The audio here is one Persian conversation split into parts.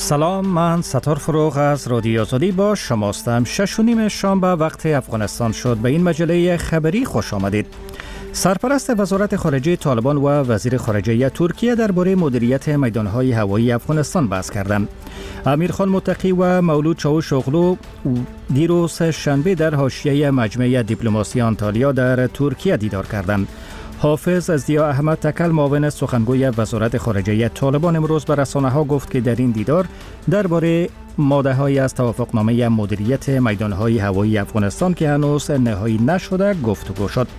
سلام، من ستار فروغ از رادیو آزادی با شماستم. 6:30 شام به وقت افغانستان شد. به این مجله خبری خوش آمدید. سرپرست وزارت خارجه طالبان و وزیر خارجه ترکیه درباره مدیریت میدانهای هوایی افغانستان بحث کردند. امیرخان متقی و مولود چاوشوغلو دیروز شنبه در حاشیه مجمع دیپلماسی آنتالیا در ترکیه دیدار کردند. حافظ ضیا احمد تکل معاون سخنگوی وزارت خارجه طالبان امروز به رسانه‌ها گفت که در این دیدار درباره ماده‌هایی از توافقنامه مدیریت میدانهای هوایی افغانستان که هنوز نهایی نشده گفتگو شد.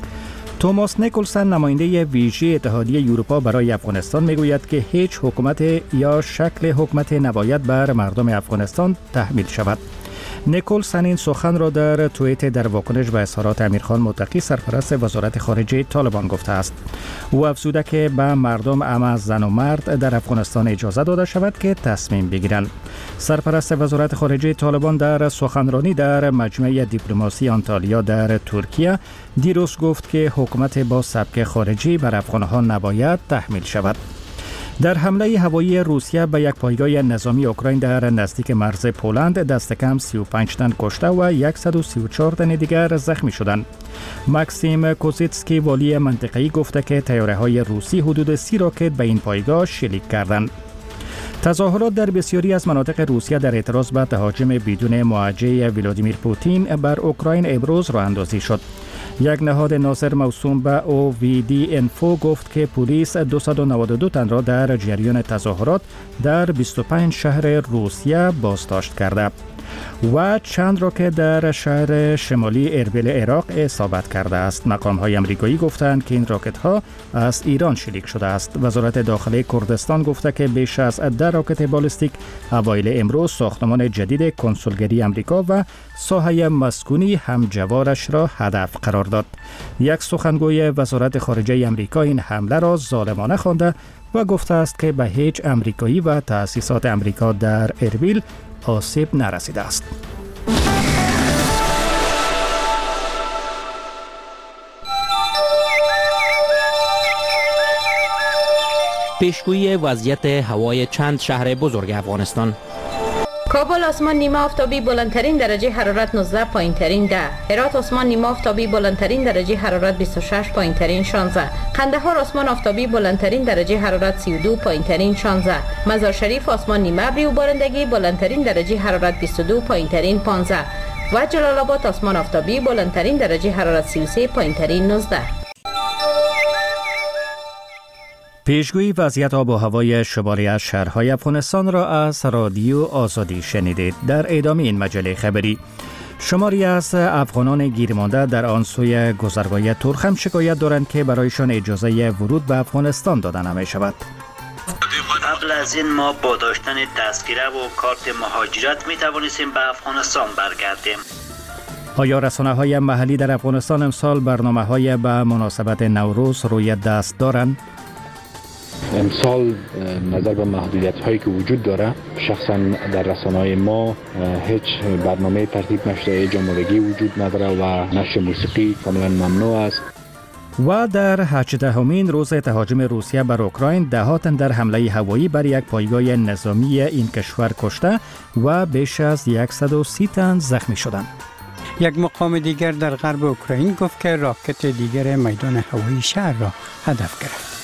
توماس نیکلسن نماینده ویژه اتحادیه اروپا برای افغانستان میگوید که هیچ حکومت یا شکل حکومت نباید بر مردم افغانستان تحمیل شود. نیکلسن این سخن را در توییت در واکنش به اظهارات امیرخان متقی سرپرست وزارت خارجه طالبان گفته است. او افزوده که به مردم اما زن و مرد در افغانستان اجازه داده شود که تصمیم بگیرند. سرپرست وزارت خارجه طالبان در سخنرانی در مجمع دیپلماسی آنتالیا در ترکیه دیروز گفت که حکومت با سبک خارجی بر افغانها نباید تحمیل شود. در حمله هوایی روسیه به یک پایگاه نظامی اوکراین در نزدیک مرز پولند دست کم 35 تن کشته و 134 تن دیگر زخمی شدند. ماکسیم کوزیتسکی والی منطقه‌ای گفته که طیاره‌های روسی حدود 30 راکت به این پایگاه شلیک کردند. تظاهرات در بسیاری از مناطق روسیه در اعتراض به تهاجم بدون موجه ولادیمیر پوتین بر اوکراین امروز راه اندازی شد. یک نهاد ناظر موسوم به OVD انفو گفت که پلیس 292 تن را در جریان تظاهرات در 25 شهر روسیه بازداشت کرده و چند راکت در شهر شمالی اربیل عراق اصابت کرده است. مقام‌های آمریکایی گفتند که این راکت‌ها از ایران شلیک شده است. وزارت داخلی کردستان گفته که بیش از 10 راکت بالستیک اوایل امروز ساختمان جدید کنسولگری آمریکا و ساحه مسکونی همجوارش را هدف قرار داد. یک سخنگوی وزارت خارجه آمریکا این حمله را ظالمانه خوانده و گفته است که به هیچ آمریکایی و تأسیسات آمریکا در اربیل آسیب نرسیده است. پیشگویی وضعیت هوای چند شهر بزرگ افغانستان. کابل آسمان نیمه آفتابی بلندترین درجه حرارت 19 پایینترین 10. هرات آسمان نیمه آفتابی بلندترین درجه حرارت 26 پایینترین 16. قندهار آسمان آفتابی بلندترین درجه حرارت 32 پایینترین 16. مزار شریف آسمان نیمه ابری و بارندگی بلندترین درجه حرارت 22 پایینترین 15 و جلال آباد آسمان آفتابی بلندترین درجه حرارت 33 پایینترین 19. پیشگویی وضعیت آب و هوای شماری از شهرهای افغانستان را از رادیو آزادی شنیدید. در ادامه این مجله خبری شماری از افغانان گیرمانده در آن سوی گذرگاه ترخم شکایت دارند که برایشان اجازه ورود به افغانستان داده نمی شود. قبل از این ما با داشتن تذکره و کارت مهاجرت می توانستیم به افغانستان برگردیم. آیا رسانه‌های محلی در افغانستان امسال برنامه‌های به مناسبت نوروز روی دست دارند؟ امسال نظر به محدودیت هایی که وجود داره شخصا در رسانه‌های ما هیچ برنامه ترتیب نشده، جمهوری وجود نداره و نشر موسیقی کاملا ممنوع است. و در 18مین روز تهاجم روسیه بر اوکراین 10 تن در حمله هوایی بر یک پایگاه نظامی این کشور کشته و بیش از 130 تن زخمی شدند. یک مقام دیگر در غرب اوکراین گفت که راکت دیگر میدان هوایی شهر را هدف گرفت.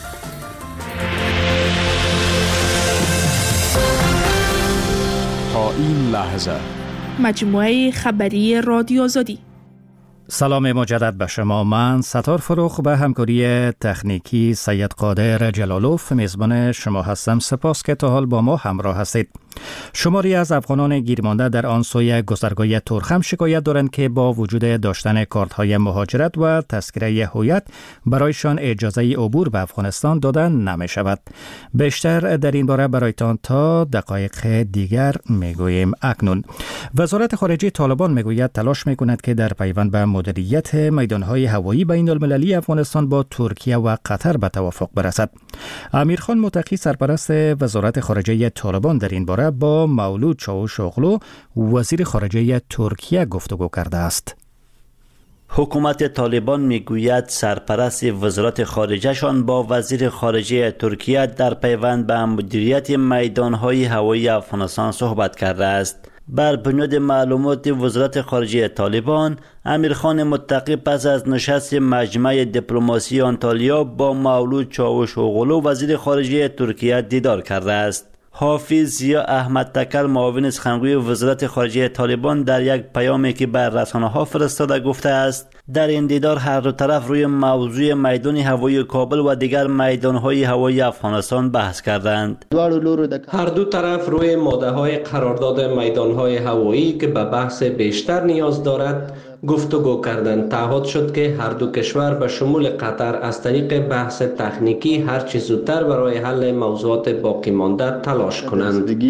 تا این لحظه مجموعه خبری رادیو آزادی. سلام مجدد به شما. من ستار فروغ به همکاری تکنیکی سید قادر جلالوف میزبان شما هستم. سپاس که تا حال با ما همراه هستید. شماری از افغانان گیرمانده در آن سوی گذرگاه ترخم شکایت دارند که با وجود داشتن کارت‌های مهاجرت و تذکره هویت برایشان اجازه عبور به افغانستان داده نمی شود. بیشتر در این باره برایتان تا دقایق دیگر میگوییم. اکنون وزارت خارجه طالبان میگوید تلاش میکند که در پیوند به مدیریت میدانهای هوایی بین المللی افغانستان با ترکیه و قطر به توافق برسد. امیرخان متقی سرپرست وزارت خارجه طالبان در این باره با مولود چاوشوغلو وزیر خارجه ترکیه گفتگو کرده است. حکومت طالبان میگوید سرپرست وزارت خارجهشان با وزیر خارجه ترکیه در پیوند به مدیریت میدانهای هوایی افغانستان صحبت کرده است. بر بنیاد معلومات وزارت خارجه طالبان، امیرخان متقی پس از نشست مجمع دیپلماسی آنتالیا با مولود چاوش اوغلو وزیر خارجه ترکیه دیدار کرده است. حافظ ضیا احمد تکل معاون سخنگوی وزارت خارجه طالبان در یک پیامی که بر رسانه‌ها فرستاده گفته است در این دیدار هر دو طرف روی موضوع میدان هوایی کابل و دیگر میدانهای هوایی افغانستان بحث کردند. هر دو طرف روی ماده‌های قرارداد میدانهای هوایی که به بحث بیشتر نیاز دارد گفتگو کردند. تعهد شد که هر دو کشور به شمول قطر از طریق بحث تکنیکی هر چه زودتر برای حل موضوعات باقی مانده تلاش کنند.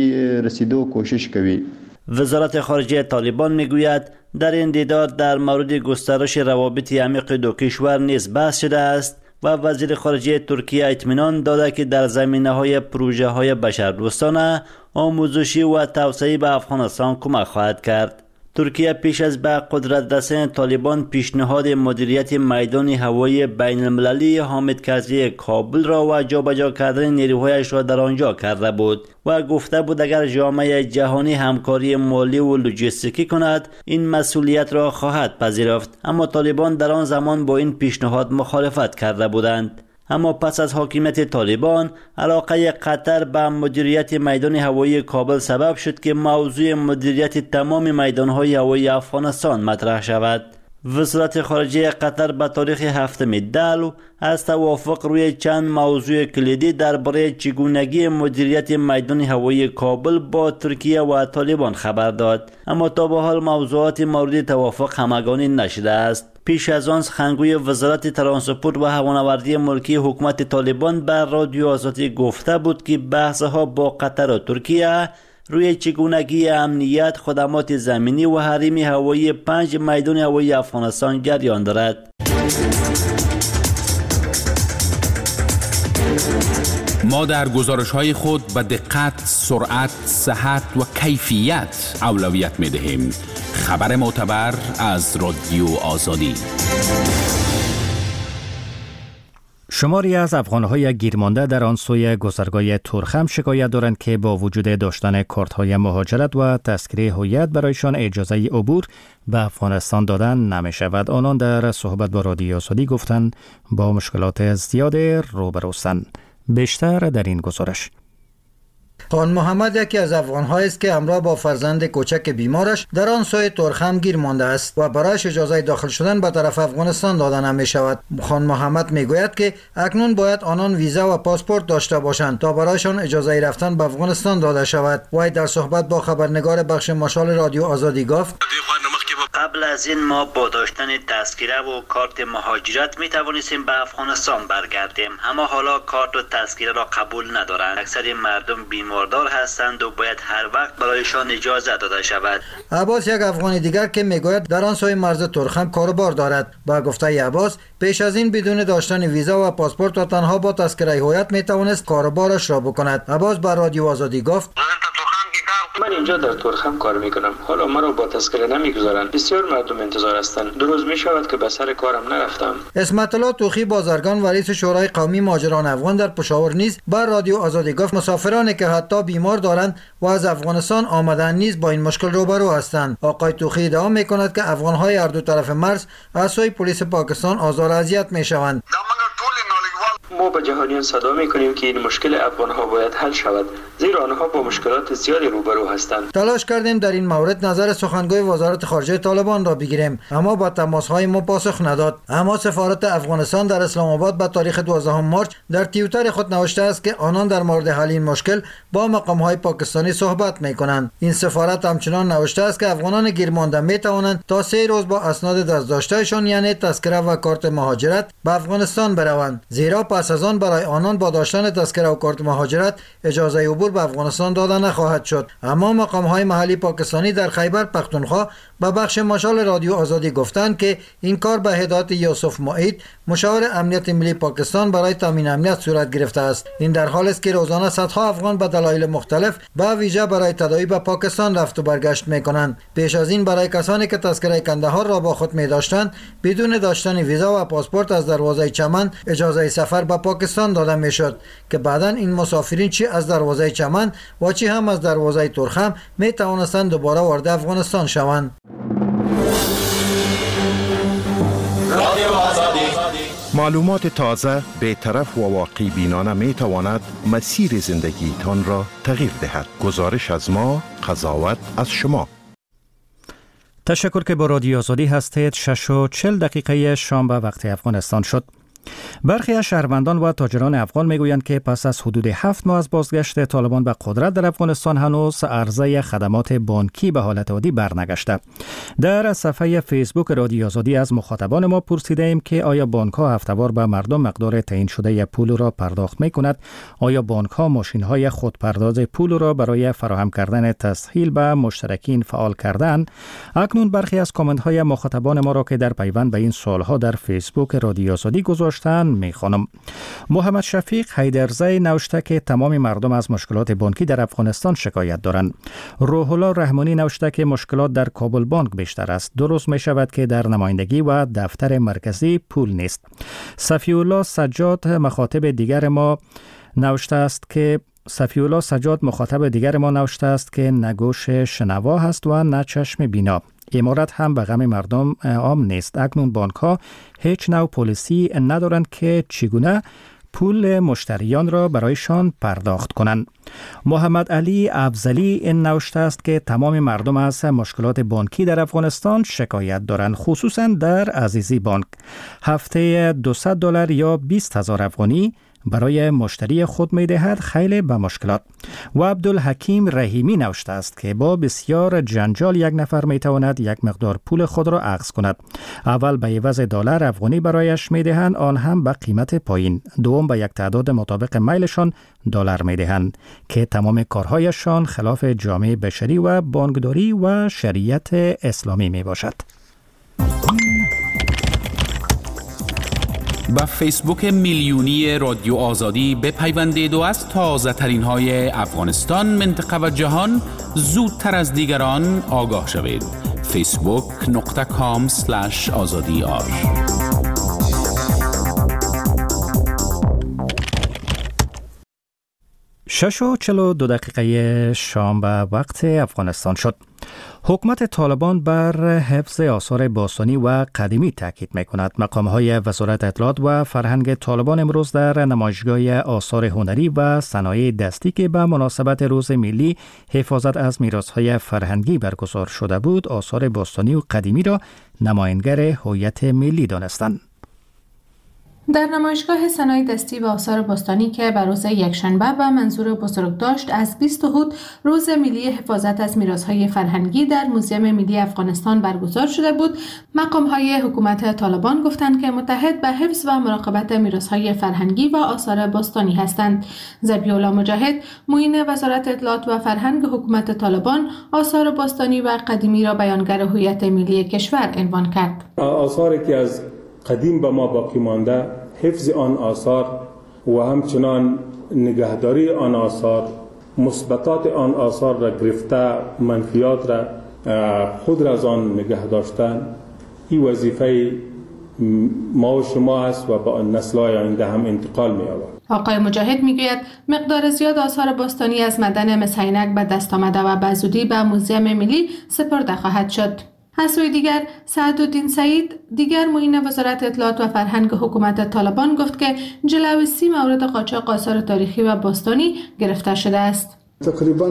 وزارت خارجه طالبان میگوید در این دیدار در مورد گسترش روابط عمیق دو کشور نیز بحث شده است و وزیر خارجه ترکیه اطمینان داده که در زمینه‌های پروژه‌های بشردوستانه، آموزشی و توسعه به افغانستان کمک خواهد کرد. ترکیه پیش از به قدرت رسانی طالبان پیشنهاد مدیریت میدان هوایی بین المللی حامد کرزی کابل را و جابجا کردن نیروهایش را در آنجا کرده بود و گفته بود اگر جامعه جهانی همکاری مالی و لوجستیکی کند این مسئولیت را خواهد پذیرفت، اما طالبان در آن زمان با این پیشنهاد مخالفت کرده بودند. اما پس از حاکمیت طالبان، علاقه قطر به مدیریت میدان هوایی کابل سبب شد که موضوع مدیریت تمام میدانهای هوایی افغانستان مطرح شود. وزارت خارجه قطر به تاریخ 7 دلو از توافق روی چند موضوع کلیدی درباره چگونگی مدیریت میدان هوایی کابل با ترکیه و طالبان خبر داد، اما تا به حال موضوعات مورد توافق همگانی نشده است. پیش از آن سخنگوی وزارت ترانسپورت و هوانوردی ملکی حکومت طالبان بر رادیو آزادی گفته بود که بحث‌ها با قطر و ترکیه روی چگونگی امنیت، خدمات زمینی و حریم هوایی 5 میدان هوایی افغانستان جریان دارد. ما در گزارش‌های خود به دقت، سرعت، صحت و کیفیت اولویت می‌دهیم. خبر معتبر از رادیو آزادی. شماری از افغان‌های گیرمانده در آن سوی گذرگاه تورخم شکایت دارند که با وجود داشتن کارت‌های مهاجرت و تذکره هویت برایشان اجازه عبور به افغانستان دادن نمی‌شود. آنان در صحبت با رادیو آزادی گفتند با مشکلات زیاد روبروستند. بیشتر در این گزارش. خان محمد یکی از افغان‌هایی است که همراه با فرزند کوچک بیمارش در آن سوی تورخم گیر مانده است و برایش اجازه داخل شدن به طرف افغانستان داده نمی‌شود. خان محمد میگوید که اکنون باید آنان ویزا و پاسپورت داشته باشند تا برایشان اجازه رفتن به افغانستان داده شود. وی در صحبت با خبرنگار بخش مشال رادیو آزادی گفت: قبل از این ما با داشتن تذکره و کارت مهاجرت می توانستیم به افغانستان برگردیم، اما حالا کارت و تذکره را قبول ندارند. اکثر مردم بیماردار هستند و باید هر وقت برایشان اجازه داده شود. عباس یک افغانی دیگر که میگوید در آن سوی مرز تورخم کاروبار دارد. با گفته عباس پیش از این بدون داشتن ویزا و پاسپورت و تنها با تذکره هویت می توانست کاروبارش را بکند. عباس با رادیو آزادی گفت: من اینجا در تورخم کار میکنم. حالا مرا با تذکره نمیگذارند. بسیار مردم انتظار هستند. 2 روز میشود که به سر کارم نرفتم. اسمت الله توخی بازرگان و رئیس شورای قومی مهاجران افغان در پشاور نیز بر رادیو آزادی گفت مسافرانی که حتی بیمار دارند و از افغانستان آمدن نیز با این مشکل روبرو هستند. آقای توخی ادعا میکند که افغانهای هر دو طرف مرز از سوی پلیس پاکستان آزار و اذیت میشوند. ما به جهانیان صدا میکنیم که این مشکل افغانها باید حل شود، زیرا آنها با مشکلات زیادی روبرو هستند. تلاش کردیم در این مورد نظر سخنگوی وزارت خارجه طالبان را بگیریم، اما با تماس‌های ما پاسخ نداد. اما سفارت افغانستان در اسلام آباد به تاریخ 12 مارس در توییتر خود نوشته است که آنان در مورد حل این مشکل با مقام‌های پاکستانی صحبت میکنند. این سفارت همچنان نوشته است که افغانان گیرمانده میتوانند تا 3 روز با اسناد دست‌داشتهشان یعنی تذکره و کارت مهاجرت به افغانستان بروند، زیرا پس از آن برای آنان با داشتن تذکره و کارت مهاجرت اجازه عبور به افغانستان داده نخواهد شد. اما مقام‌های محلی پاکستانی در خیبر پختونخوا به بخش مشال رادیو آزادی گفتند که این کار به هدایت یوسف معید مشاور امنیت ملی پاکستان برای تامین امنیت صورت گرفته است. این در حالی است که روزانه صدها افغان به دلایل مختلف به ویژه برای تداوی به پاکستان رفت و برگشت میکنند. پیش از این برای کسانی که تذکره کندهار را با خود می داشتند بدون داشتن ویزا و پاسپورت از دروازه چمن اجازه سفر به پاکستان داده میشد که بعدا این مسافرین چی از دروازه چمن و چی هم از دروازه ترخم می توانستند دوباره وارد افغانستان شوند. معلومات تازه، بی‌طرف و واقعی بینانه می تواند مسیر زندگی تان را تغییر دهد. گزارش از ما، قضاوت از شما. تشکر که با رادیو آزادی هستید. 6:40 شنبه وقت افغانستان شد. برخی از شهروندان و تاجران افغان میگویند که پس از حدود 7 ماه از بازگشت طالبان به قدرت در افغانستان هنوز عرضه خدمات بانکی به حالت عادی برنگشته. در صفحه فیسبوک رادیو آزادی از مخاطبان ما پرسیدیم که آیا بانک‌ها هفته‌وار به مردم مقدار تعیین شده پول را پرداخت می‌کند؟ آیا بانک‌ها ماشین‌های خودپرداز پول را برای فراهم کردن تسهیل به مشترکین فعال کردند؟ اکنون برخی از کامنت‌های مخاطبان ما را که در پیوند به این سوال‌ها در فیسبوک رادیو آزادی میخوانم. محمد شفیق حیدرزی نوشته که تمام مردم از مشکلات بانکی در افغانستان شکایت دارند. روح الله رحمانی نوشته که مشکلات در کابل بانک بیشتر است. درست می شود که در نمایندگی و دفتر مرکزی پول نیست. صفی الله سجاد مخاطب دیگر ما نوشته است که نه گوش شنوا هست و نه چشم بینا. امارت هم به غم مردم عام نیست. اکنون بانک ها هیچ نوع پالیسی ندارند که چگونه پول مشتریان را برایشان پرداخت کنند. محمد علی افضلی این نوشته است که تمام مردم از مشکلات بانکی در افغانستان شکایت دارند، خصوصا در عزیزی بانک. هفته $200 یا 20,000 افغانی برای مشتری خود می دهد خیلی به مشکلات. و عبدالحکیم رحیمی نوشته است که با بسیار جنجال یک نفر می تواند یک مقدار پول خود را اخذ کند. اول به عوض دلار افغانی برایش می دهند، آن هم به قیمت پایین. دوم به یک تعداد مطابق میلشان دلار می دهند که تمام کارهایشان خلاف جامعه بشری و بانکداری و شریعت اسلامی می باشد. با فیسبوک میلیونی رادیو آزادی بپیوندید و از تازه ترین های افغانستان، منطقه و جهان زودتر از دیگران آگاه شوید. facebook.com/azadi.ir 6:42 شام به وقت افغانستان شد. حکومت طالبان بر حفظ آثار باستانی و قدیمی تاکید می‌کند. مقام‌های وزارت اطلاعات و فرهنگ طالبان امروز در نمایشگاه آثار هنری و صنایع دستی که به مناسبت روز ملی حفاظت از میراث‌های فرهنگی برگزار شده بود، آثار باستانی و قدیمی را نمایانگر هویت ملی دانستند. در نمایشگاه صنایع دستی و آثار باستانی که بر روز یکشنبه و منظور بزرگداشت از 20 هود روز ملی حفاظت از میراث‌های فرهنگی در موزیم ملی افغانستان برگزار شده بود، مقام‌های حکومت طالبان گفتند که متحد به حفظ و مراقبت میراث‌های فرهنگی و آثار باستانی هستند. ذبیح‌الله مجاهد، معین وزارت اطلاعات و فرهنگ حکومت طالبان، آثار باستانی و قدیمی را بیانگر هویت ملی کشور عنوان کرد. آثاری که از قدیم به ما باقی مانده، حفظ آن آثار و همچنان نگهداری آن آثار، مثبتات آن آثار را گرفته، منفیات را خود را از آن نگه داشتن، این وظیفه ما و شما است و با نسل‌های آینده هم انتقال می‌یابد. آقای مجاهد میگوید مقدار زیاد آثار باستانی از معدن مس عینک به دست آمده و به زودی به موزیم ملی سپرده خواهد شد. از سوی دیگر سعدالدین سعید، دیگر معین وزارت اطلاعات و فرهنگ حکومت طالبان، گفت که جلوی 30 مورد قاچاق آثار تاریخی و باستانی گرفته شده است. تقریبا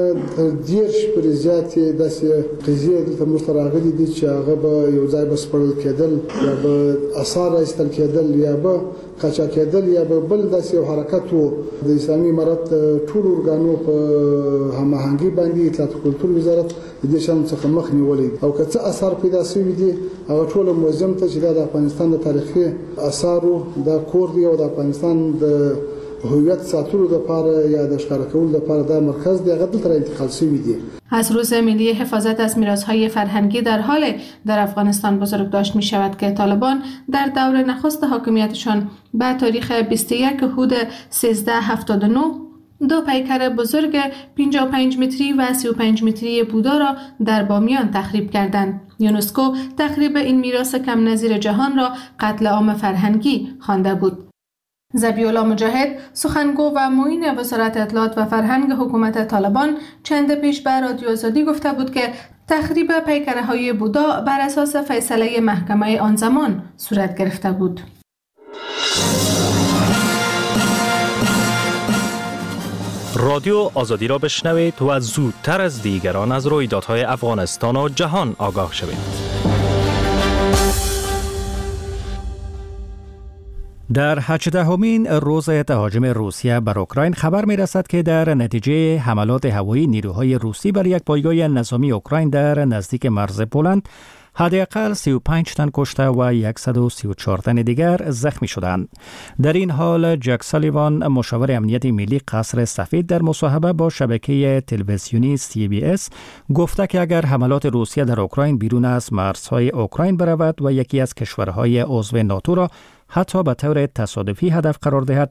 10 پر زیاتې داسې قضیې دلته موږ ته راغلي دي چې هغه به یو ځای به سپړل کېدل یا به اثار ایستل کېدل یا به قاچاق کېدل یا به بل داسې یو حرکت و. د اسلامي امارت ټول ارګانو په هماهنګي باندې اطلاعات او کلتور وزارت د دې شان څخه مخ نیولې او که څه اثار پیدا شوي دي هغه ټول موزیم ته چې د افغانستان د تاریخي اثارو د کور دی او د افغانستان د هویت ساتلو د پاره یا د ښکار کول د پاره د مرکز دی هغه دلته انتقال شوی دی. از روز ملی حفاظت از میراث‌های فرهنگی در حال در افغانستان بزرگداشت می شود که طالبان در دور نخست حاکمیتشان به تاریخ 21 هود 1379 دو پیکر بزرگ 55 متری و 35 متری بودا را در بامیان تخریب کردند. یونسکو تخریب این میراث کم نظیر جهان را قتل عام فرهنگی خوانده بود. ذبیح‌الله مجاهد سخنگو و معین وزارت اطلاعات و فرهنگ حکومت طالبان چند پیش به رادیو آزادی گفته بود که تخریب پیکره‌های بودا بر اساس فیصله محکمه آن زمان صورت گرفته بود. رادیو آزادی را بشنوید و زودتر از دیگران از رویدادهای افغانستان و جهان آگاه شوید. در 18مین روز تهاجم روسیه بر اوکراین خبر می رسد که در نتیجه حملات هوایی نیروهای روسی بر یک پایگاه نظامی اوکراین در نزدیک مرز پولند حداقل 35 تن کشته و 134 تن دیگر زخمی شدند. در این حال جک سالیوان مشاور امنیت ملی قصر سفید در مصاحبه با شبکه تلویزیونی CBS گفته که اگر حملات روسیه در اوکراین بیرون از مرزهای اوکراین برود و یکی از کشورهای عضو ناتو را حتی به طور تصادفی هدف قرار دهد،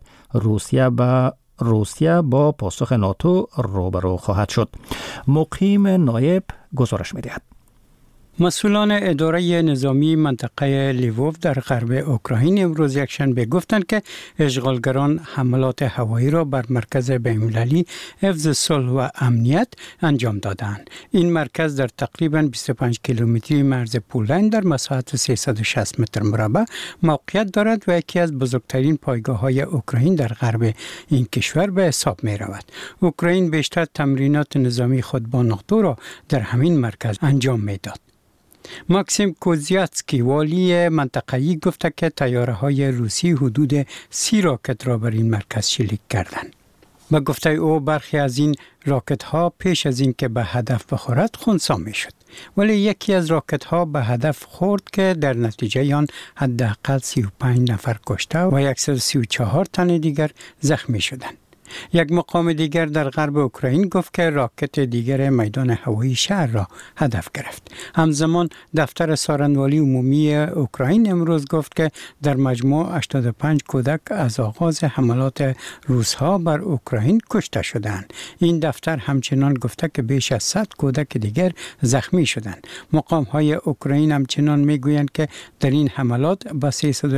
روسیه با پاسخ ناتو روبرو خواهد شد. مقیم نایب گزارش می‌دهد. مسئولان اداره نظامی منطقه لیووف در غرب اوکراین امروز یکشنبه گفتند که اشغالگران حملات هوایی را بر مرکز بین‌المللی حفظ صلح و امنیت انجام دادند. این مرکز در تقریباً 25 کیلومتری مرز پولند در مساحت 360 متر مربع موقعیت دارد و یکی از بزرگترین پایگاه‌های اوکراین در غرب این کشور به حساب می‌رود. اوکراین بیشتر تمرینات نظامی خود با ناتو را در همین مرکز انجام می‌داد. ماکسیم کوزیاتسکی والی منطقه‌ای گفته که طیاره‌های روسی حدود 30 راکت را بر این مرکز شلیک کردند. با گفته او برخی از این راکت‌ها پیش از این که به هدف بخورد خنثی می‌شد، ولی یکی از راکت‌ها به هدف خورد که در نتیجه آن حداقل 35 نفر کشته و 134 تن دیگر زخمی شدند. یک مقام دیگر در غرب اوکراین گفت که راکت دیگر میدان هوایی شهر را هدف گرفت. همزمان دفتر سارنوالی عمومی اوکراین امروز گفت که در مجموع 85 کودک از آغاز حملات روس‌ها بر اوکراین کشته شدند. این دفتر همچنان گفته که بیش از 100 کودک دیگر زخمی شدند. مقام‌های اوکراین همچنان میگویند که در این حملات به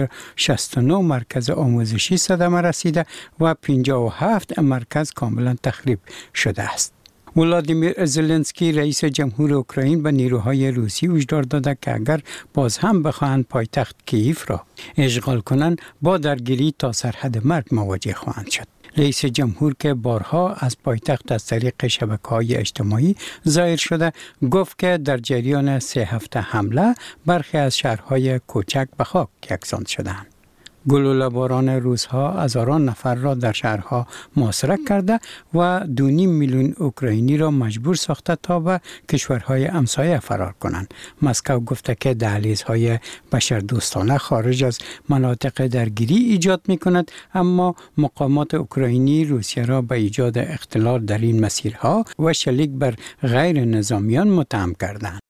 369 مرکز آموزشی صدمه رسیده و 57 مرکز کاملا تخریب شده است. ولادیمیر زلنسکی رئیس جمهور اوکراین به نیروهای روسی هشدار داده که اگر باز هم بخواهند پایتخت کییف را اشغال کنند با درگیری تا سرحد مرگ مواجه خواهند شد. رئیس جمهور که بارها از پایتخت از طریق شبکه‌های اجتماعی ظاهر شده گفت که در جریان 3 هفته حمله برخی از شهرهای کوچک به خاک یکسان شدند. گلوله باران روس‌ها هزاران نفر را در شهرها محاصره کرده و 2.5 میلیون اوکراینی را مجبور ساخته تا به کشورهای همسایه فرار کنند. مسکو گفته که دهلیزهای بشردوستانه خارج از مناطق درگیری ایجاد می‌کند، اما مقامات اوکراینی روسیه را به ایجاد اختلال در این مسیرها و شلیک بر غیر نظامیان متهم کردند.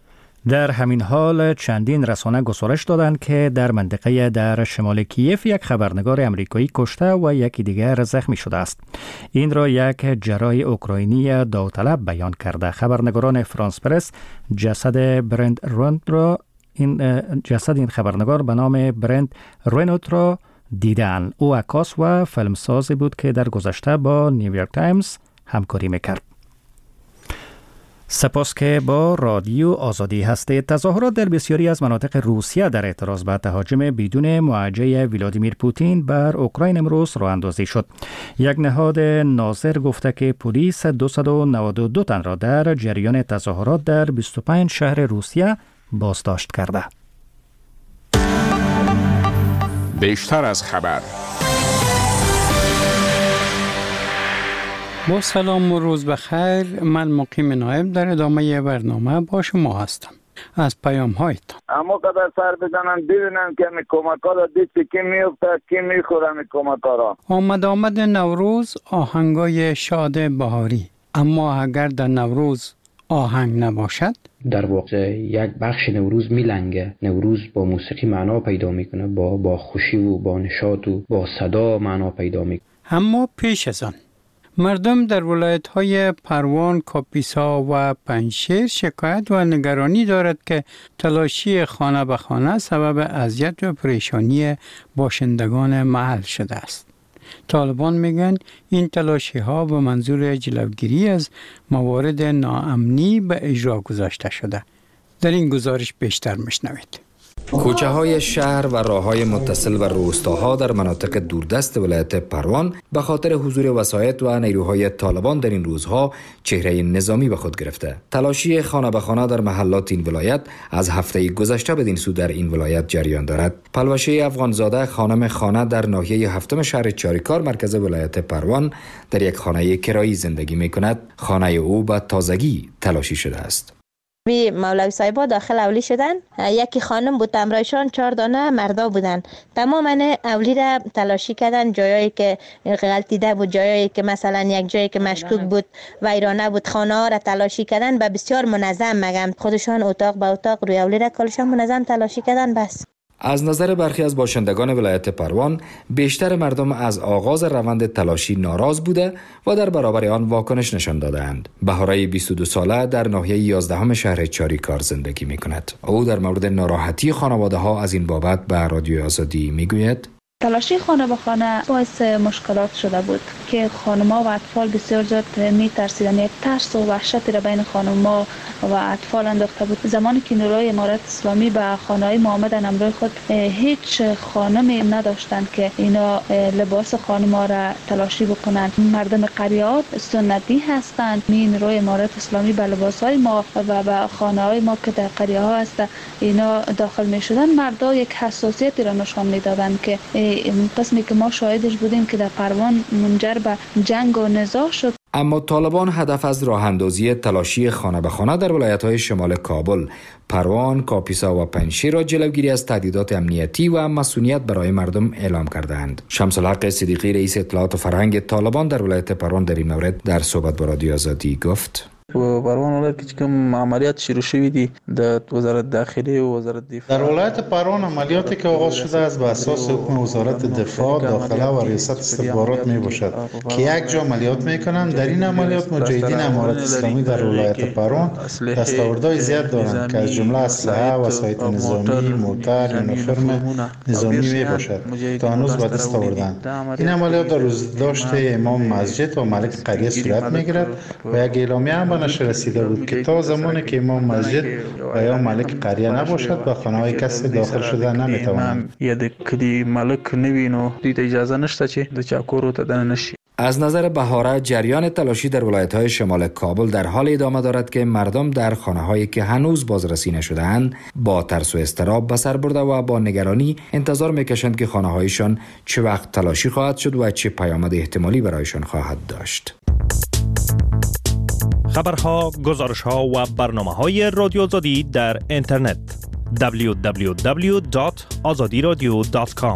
در همین حال چندین رسانه گزارش دادند که در منطقه در شمال کیف یک خبرنگار امریکایی کشته و یکی دیگر زخمی شده است. این را یک جراح اوکراینی داوطلب بیان کرده. خبرنگاران فرانس پرس جسد این خبرنگار به نام برند رنوت را دیدند. او عکاس و فیلمسازی بود که در گذشته با نیویورک تایمز همکاری میکرد. سپاس که با رادیو آزادی هستید. تظاهرات در بسیاری از مناطق روسیه در اعتراض به تهاجم بدون معجزه ولادیمیر پوتین بر اوکراین امروز راه اندازی شد. یک نهاد ناظر گفته که پلیس 292 تن را در جریان تظاهرات در 25 شهر روسیه بازداشت کرده. بیشتر از خبر. با سلام و روز بخیر، من مقیم نایب در ادامه برنامه با شما هستم. از پیام هایتان. اما قدر سر بزنن ببینن که می کمک‌ها را دید که کی میفته کی میخوره می کمک‌ها را. آمد نوروز آهنگای شاد بهاری، اما اگر در نوروز آهنگ نباشد در واقع یک بخش نوروز میلنگه. نوروز با موسیقی معنا پیدا میکنه، با خوشی و با نشاط و با صدا معنا پیدا میکنه. اما پیش از آن مردم در ولایت‌های پروان، کاپیسا و پنجشیر شکایت و نگرانی دارد که تلاشی خانه به خانه سبب اذیت و پریشانی باشندگان محل شده است. طالبان میگن این تلاشی ها به منظور جلوگیری از موارد ناامنی به اجرا گذاشته شده. در این گزارش بیشتر میشنوید. کوچه های شهر و راه های متصل و روستاها در مناطق دوردست ولایت پروان به خاطر حضور وسایط و نیروهای طالبان در این روزها چهره نظامی به خود گرفته. تلاشی خانه به خانه در محلات این ولایت از هفته گذشته بدین سو در این ولایت جریان دارد. پلوشه افغانزاده خانم خانه در ناحیه هفتم شهر چاریکار مرکز ولایت پروان در یک خانه کرایی زندگی می کند. خانه او به تازگی تلاشی شده است. مولوی صاحبا داخل اولی شدن، یکی خانم بود، امرایشان 4 دانه مردا بودن. تماما اولی را تلاشی کردن، جایایی که غلطیده بود، جایایی که مثلا یک جایی که مشکوک بود ویرانه بود، خانه ها را تلاشی کردن و بسیار منظم. مگم خودشان اتاق به اتاق روی اولی را کلشان منظم تلاشی کردن. بس از نظر برخی از باشندگان ولایت پروان بیشتر مردم از آغاز روند تلاشی ناراض بوده و در برابر آن واکنش نشان دادند. بهاره 22 ساله در ناحیه 11 شهر چاریکار زندگی می کند. او در مورد ناراحتی خانواده ها از این بابت به رادیو آزادی می گوید: تلاشی خانه به خانه باعث مشکلات شده بود که خانم‌ها و اطفال بسیار زیاد می‌ترسیدن. یک ترس و وحشتی را بین خانم‌ها و اطفال انداخته بود. زمانی که نیروهای امارت اسلامی به خانه‌های ما آمدن، امروز خود هیچ خانمی نداشتند که اینا لباس خانم‌ها را تلاشی بکنند. مردم قریات سنتی هستند. نیروهای امارت اسلامی به لباس‌های ما و به خانه‌های ما که در قریه‌ها هست اینا داخل می‌شدن، مردا یک حساسیتی را نشان می‌دادند که قسمی که ما شاهدش بودیم که در پروان منجر به جنگ و نزاع شد. اما طالبان هدف از راه اندازی تلاشی خانه به خانه در ولایت‌های شمال کابل، پروان، کاپیسا و پنجشیر را جلوگیری از تهدیدات امنیتی و مسئولیت برای مردم اعلام کردند. شمس الحق صدیقی رئیس اطلاعات و فرهنگ طالبان در ولایت پروان در این مورد در صحبت با رادیو آزادی گفت: پروان ولایت که کوم عملیات شروع شوی دي د وزارت داخله و وزارت دفاع در ولایت پروان عملیاتی که آغاز شده است به اساس حکم وزارت دفاع، داخله و ریاست استخبارات می باشد که یک جا عملیات میکنند. در این عملیات مجاهدین امارت اسلامی در ولایت پروان دستاوردهای زیاد دارند که از جمله اسلحه، وسایط نظامی، موتر، یونیفرم نظامی می باشد تا هنوز به دست آوردند. این عملیات در روز داشت امام مسجد و ملک قریه صورت میگیرد و یک اعلامیه هم نشر رسیده بود که تا زمانی که امام مسجد و یا ملک قریه نباشد به خانه‌های کسی داخل شده نمیتوانند. یا د کلی ملک نوینو دیت اجازه نشته چې د چاکورو ته دننه نشي. از نظر بهاره جریان تلاشی در ولایت‌های شمال کابل در حال ادامه دارد که مردم در خانه‌هایی که هنوز بازرسی نشده‌اند با ترس و اضطراب به سر برده و با نگرانی انتظار می‌کشند که خانه‌هایشان چه وقت تلاشی خواهد شد و چه پیامد احتمالی برایشان خواهد داشت. خبرها، گزارش‌ها و برنامه‌های رادیو آزادی در اینترنت www.azadiradio.com.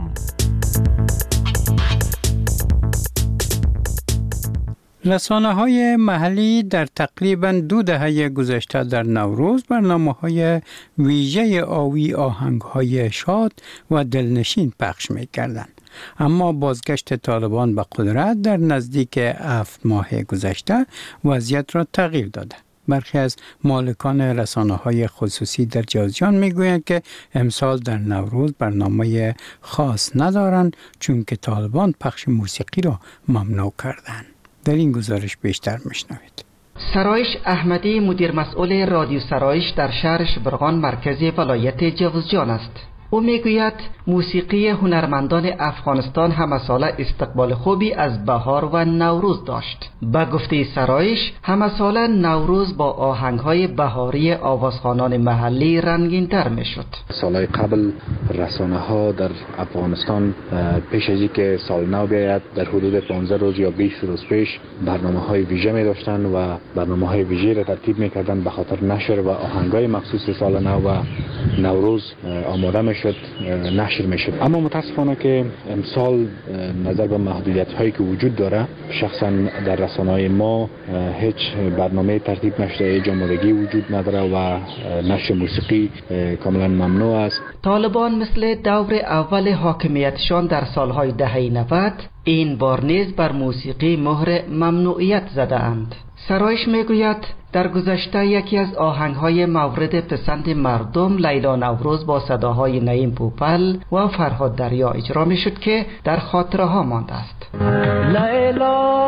رسانه‌های محلی در تقریباً 2 دهه گذشته در نوروز برنامه‌های ویژه آوی آهنگ‌های شاد و دلنشین پخش می‌کردند. اما بازگشت طالبان به قدرت در نزدیک 7 ماه گذشته وضعیت را تغییر داده. برخی از مالکان رسانه‌های خصوصی در جازجان می‌گویند که امسال در نوروز برنامه خاص ندارند چون که طالبان پخش موسیقی را ممنوع کردند. در این گزارش بیشتر میشنوید. سرایش احمدی مدیر مسئول رادیو سرایش در شهر شبرغان مرکز ولایت جوزجان است. او میگوید موسیقی هنرمندان افغانستان همه ساله استقبال خوبی از بهار و نوروز داشت. به گفته سرایش همه ساله نوروز با آهنگ‌های بهاری آوازخوانان محلی رنگین‌تر میشد. سالهای قبل رسانه‌ها در افغانستان پیش از اینکه سال نو بیاید در حدود 15 روز یا 20 روز پیش برنامه‌های ویژه می داشتند و برنامه‌های ویژه را ترتیب می‌کردند به خاطر نشر و آهنگ‌های مخصوص سال نو و نوروز آماده می‌شد، نشر می‌شد. اما متأسفانه که امسال نظر به محدودیت‌هایی که وجود داره، شخصا در رسانه‌های ما هیچ برنامه ترتیب نشده، آمادگی وجود نداره و نشر موسیقی کاملا ممنوع است. طالبان مثل دور اول حاکمیتشان در سالهای دهه 90 این بار نیز بر موسیقی مهر ممنوعیت زده اند. سرایش میگوید در گذشته یکی از آهنگ‌های مورد پسند مردم لیلا نوروز با صداهای نعیم پوپل و فرهاد دریا اجرا میشد که در خاطره ها مانده است. لیلا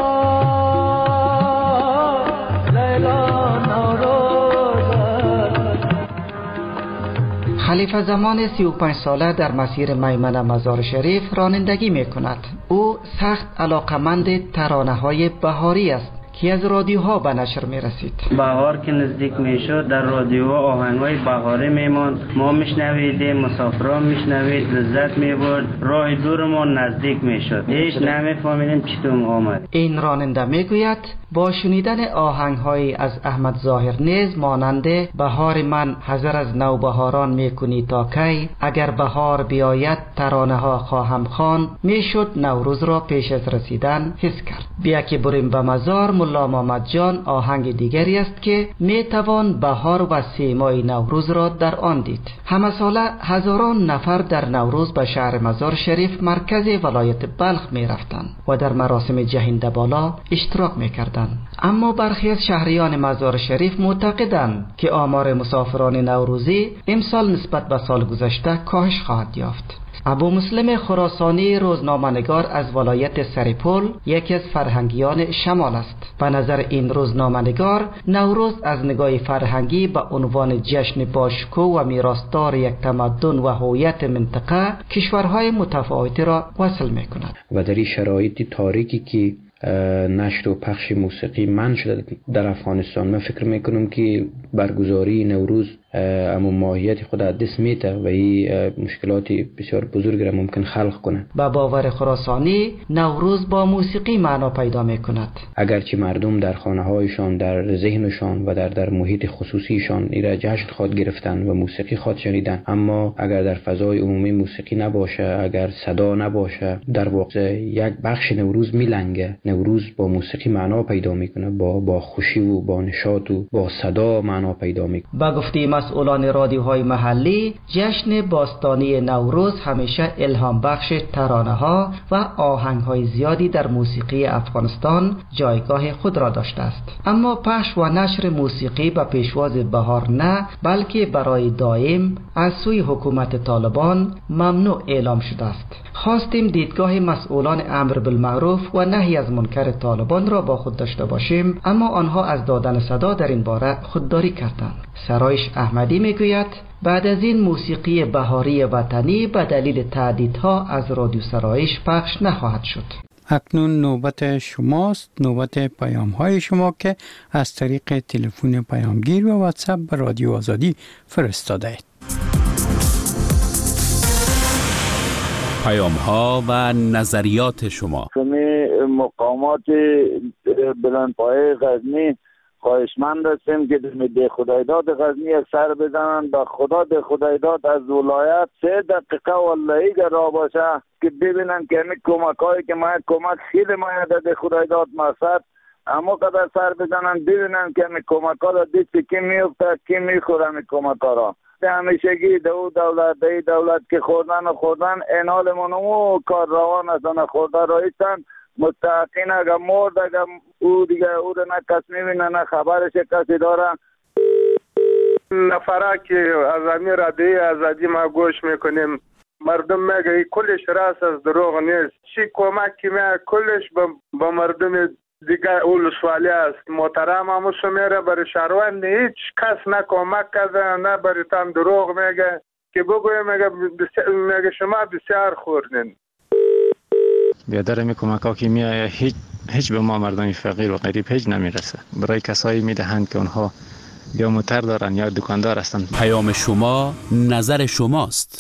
خلیفه زمان 35 ساله در مسیر میمنه مزار شریف رانندگی می کند. او سخت علاقمند ترانه‌های بهاری است که از رادیوها به نشر می رسید. بهار که نزدیک می شد در رادیو آهنگ‌های بهاری می ماند، ما میشنویدیم، مسافران میشنوید، لذت می برد، راه دورمان نزدیک می شد، هیچ نمی‌فهمیدیم چطور آمد. این راننده می گوید با شنیدن آهنگ‌های از احمد ظاهر نیز مانند بهار من حذر از نوبهاران میکنی تا کی، اگر بهار بیاید ترانه‌ها خواهم خواند، میشد نوروز را پیش از رسیدن حس کرد. بیا که بریم به مزار ملا محمد جان آهنگ دیگری است که میتوان بهار و سیمای نوروز را در آن دید. همه ساله هزاران نفر در نوروز به شهر مزار شریف مرکز ولایت بلخ میرفتند و در مراسم جهنده بالا اشتراک میکردند. اما برخی از شهریان مزار شریف معتقدند که آمار مسافران نوروزی امسال نسبت به سال گذشته کاهش خواهد یافت. ابو مسلم خراسانی روزنامه‌نگار از ولایت سرپل یکی از فرهنگیان شمال است. به نظر این روزنامه‌نگار نوروز از نگاه فرهنگی به عنوان جشن باشکوه و میراثدار یک تمدن و هویت منطقه کشورهای متفاوتی را وصل می‌کند. و در این شرایط تاریکی که نشر و پخش موسیقی منع شده در افغانستان، من فکر میکنم که برگزاری نوروز اما ماهیت خود از دست میده و این مشکلات بسیار بزرگ را ممکن خلق کنه. با باور خراسانی نوروز با موسیقی معنا پیدا میکند. اگرچه مردم در خانه هایشان، در ذهنشان و در محیط خصوصیشان این را جشن خواد گرفتن و موسیقی خواد شنیدن، اما اگر در فضای عمومی موسیقی نباشه، اگر صدا نباشه، در واقع یک بخش نوروز میلنگه. نوروز با موسیقی معنا پیدا میکنه، با خوشی و با نشاط و با صدا معنا پیدا میکنه. با گفته مسئولان رادیوهای محلی، جشن باستانی نوروز همیشه الهام بخش ترانه‌ها و آهنگ‌های زیادی در موسیقی افغانستان جایگاه خود را داشته است. اما پخش و نشر موسیقی به پیشواز بهار نه، بلکه برای دائم از سوی حکومت طالبان ممنوع اعلام شده است. خواستیم دیدگاه مسئولان امر بالمعروف و نهی از منکر طالبان را با خود داشته باشیم، اما آنها از دادن صدا در این باره خودداری کردند. سرایش احمدی میگوید بعد از این موسیقی بهاری وطنی به دلیل تهدیدها از رادیو سرایش پخش نخواهد شد. اکنون نوبت شماست، نوبت پیام های شما که از طریق تلفن پیامگیر و واتساپ به رادیو آزادی فرستاده اید. پیام ها و نظریات شما. مقامات بلندپایه غزنی خواهشمند هستیم که ده خدایداد غزنی سر بزنن. به خدا ده خدایداد از ولایت 3 دقیقه والله که را باشه که ببینن که همین کمک هایی که ما کمک خیلی مایده ده خدایداد مقصد اما قدر سر بزنن ببینن که همین کمک ها را دیستی که میفته که میخوره همین کمک ها را. همیشگی دولت که خوردن اینال منو کار روان هستن خورده رایستن مستحقین اگه مرد اگه او دیگه او رو نه کس میبینه نه خبرش کسی داره. نفره که از امی رادیوی آزادی ما گوش میکنیم مردم میگه کلش راست از دروغ نیست. چی کمک که میگه کلش با مردم دیگه اول سوالی است. محترم هموسو میره برای شهروند هیچ کس نه کمک کرده نه برای تن دروغ میگه. که بگویم مگه شما بسیار خوردین. بیادر می کمک که می آید هیچ به ما مردم فقیر و غریب هیچ نمیرسه. برای کسایی می دهند که اونها یا موتر دارن یا دکاندار هستند. پیام شما نظر شماست.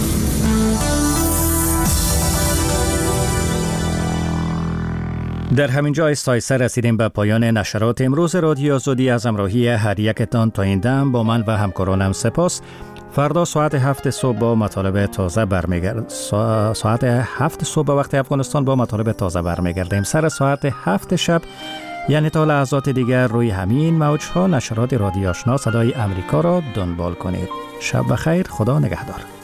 در همین جا استایسته رسیدیم به پایان نشرات امروز رادیو آزادی. از همراهی هر یکتان تا این دم با من و همکارانم سپاس. فردا ساعت 7 صبح با مطالب تازه ساعت 7 صبح به وقت افغانستان با مطالب تازه برمیگردیم. سر ساعت 7 شب یعنی تا لحظات دیگر روی همین موج‌ها نشرات رادیو آشنا صدای امریکا را دنبال کنید. شب بخیر، خدا نگهدار.